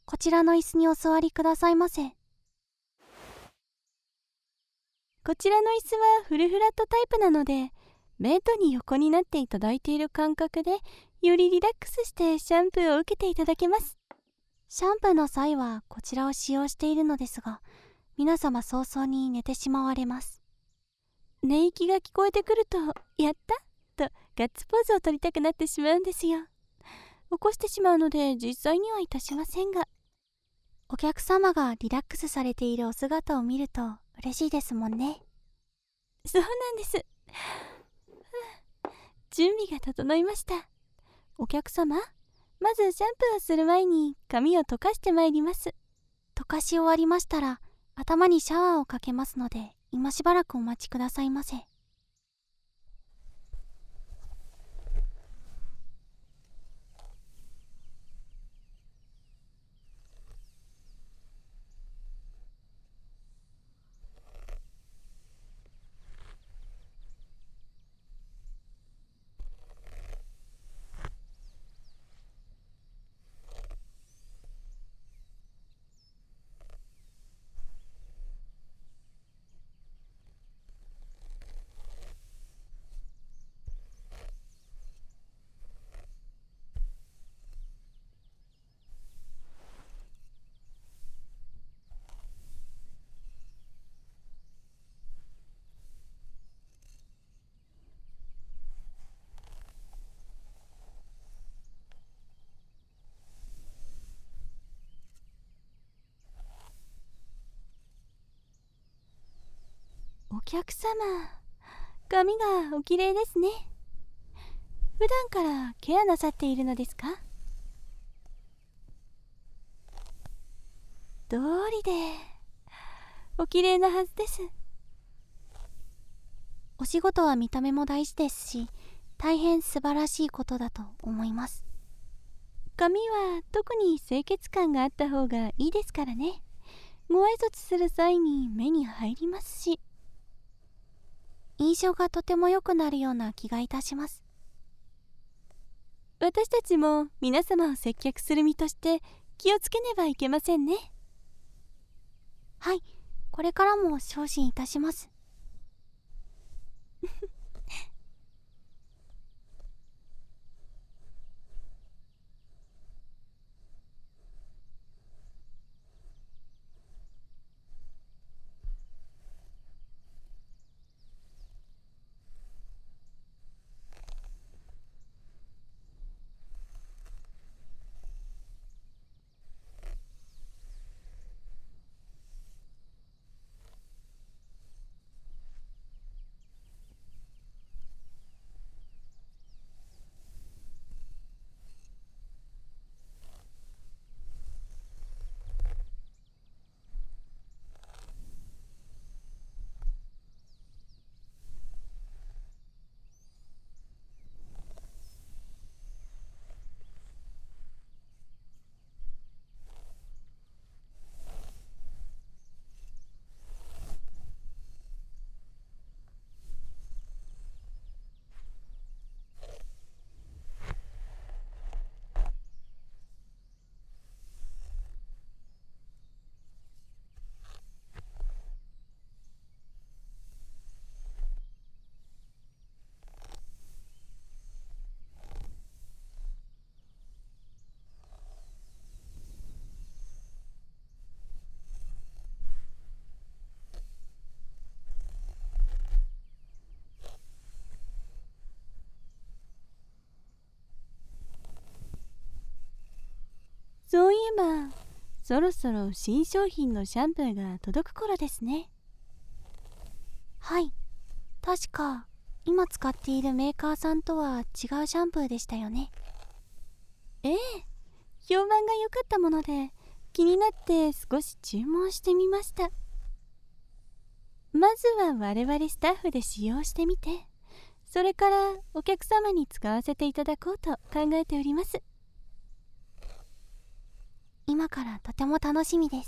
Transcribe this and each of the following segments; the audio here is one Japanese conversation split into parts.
こちらの椅子にお座りくださいませ。 こちらの椅子はフルフラットタイプなので、ベッドに横になっていただいている感覚で、よりリラックスしてシャンプーを受けていただけます。 シャンプーの際はこちらを使用しているのですが、皆様早々に寝てしまわれます。 寝息が聞こえてくると、やったとガッツポーズを取りたくなってしまうんですよ。起こしてしまうので実際にはいたしませんが。 お客様がリラックスされているお姿を見ると嬉しいですもんね。 そうなんです。準備が整いました。お客様、まずシャンプーをする前に髪を溶かしてまいります。 溶かし終わりましたら頭にシャワーをかけますので、今しばらくお待ちくださいませ。 お客様、髪がおきれいですね。普段からケアなさっているのですか？通りでおきれいなはずです。 お仕事は見た目も大事ですし、大変素晴らしいことだと思います。 髪は特に清潔感があった方がいいですからね。ご挨拶する際に目に入りますし。 印象がとても良くなるような気がいたします。 私たちも皆様を接客する身として気をつけねばいけませんね。 はい、これからも精進いたします。 そういえば、そろそろ新商品のシャンプーが届く頃ですね。 はい、確か今使っているメーカーさんとは違うシャンプーでしたよね。 ええ、評判が良かったもので気になって少し注文してみました。まずは我々スタッフで使用してみて、それからお客様に使わせていただこうと考えております。 今からとても楽しみです。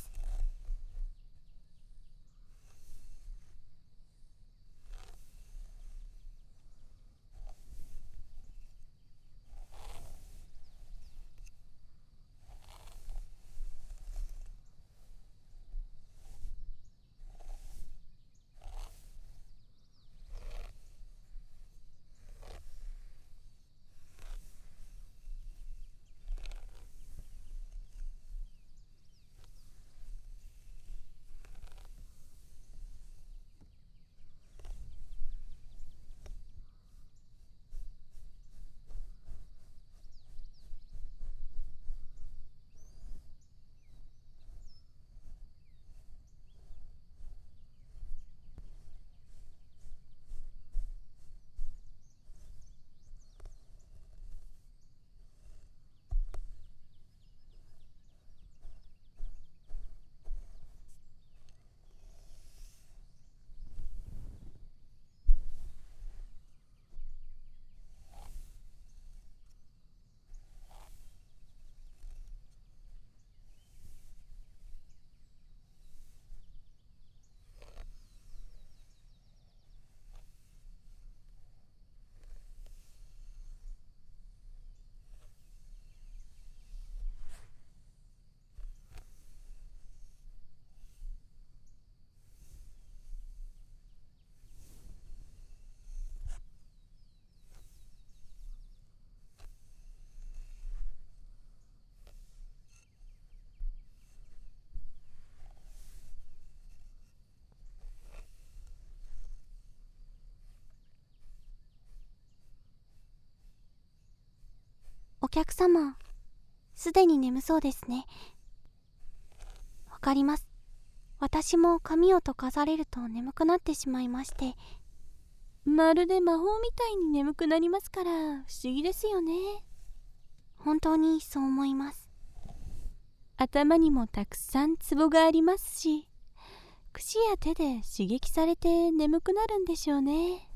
お客様、すでに眠そうですね。わかります。私も髪を溶かされると眠くなってしまいまして。 まるで魔法みたいに眠くなりますから、不思議ですよね。 本当にそう思います。 頭にもたくさんツボがありますし、櫛や手で刺激されて眠くなるんでしょうね。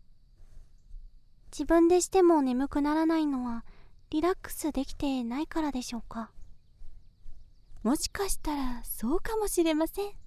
自分でしても眠くならないのはリラックスできてないからでしょうか。 もしかしたらそうかもしれません。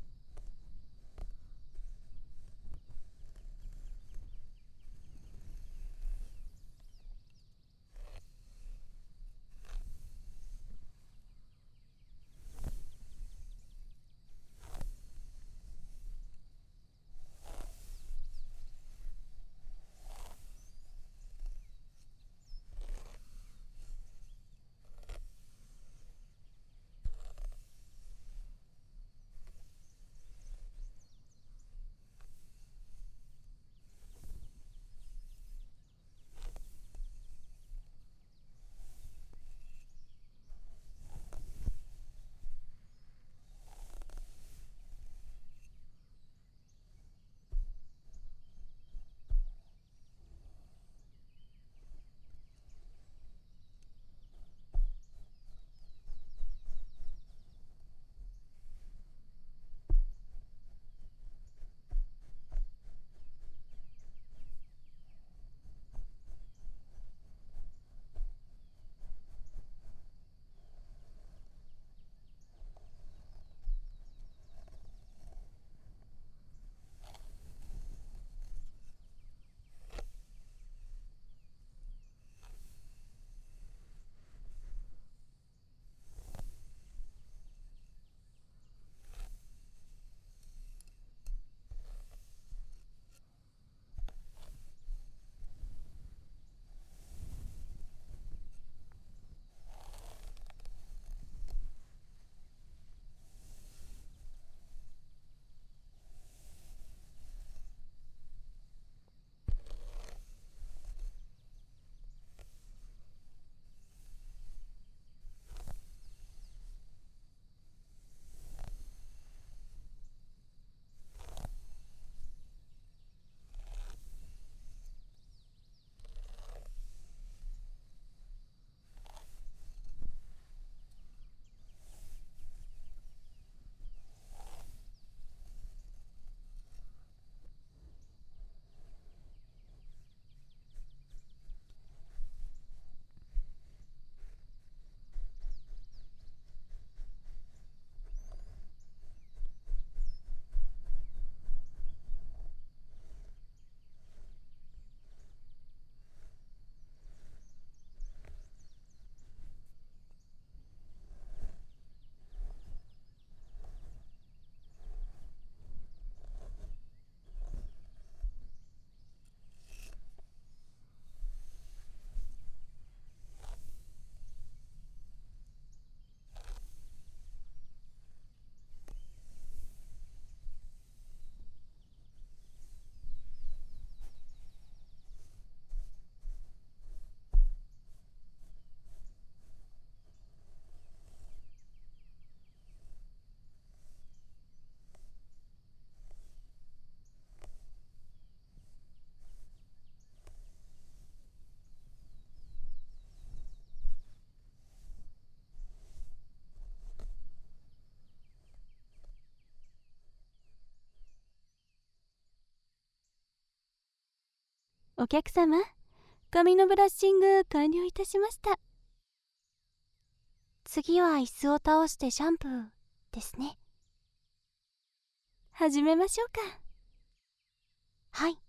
お客様、髪のブラッシング完了いたしました。 次は椅子を倒してシャンプーですね。 始めましょうか。 はい。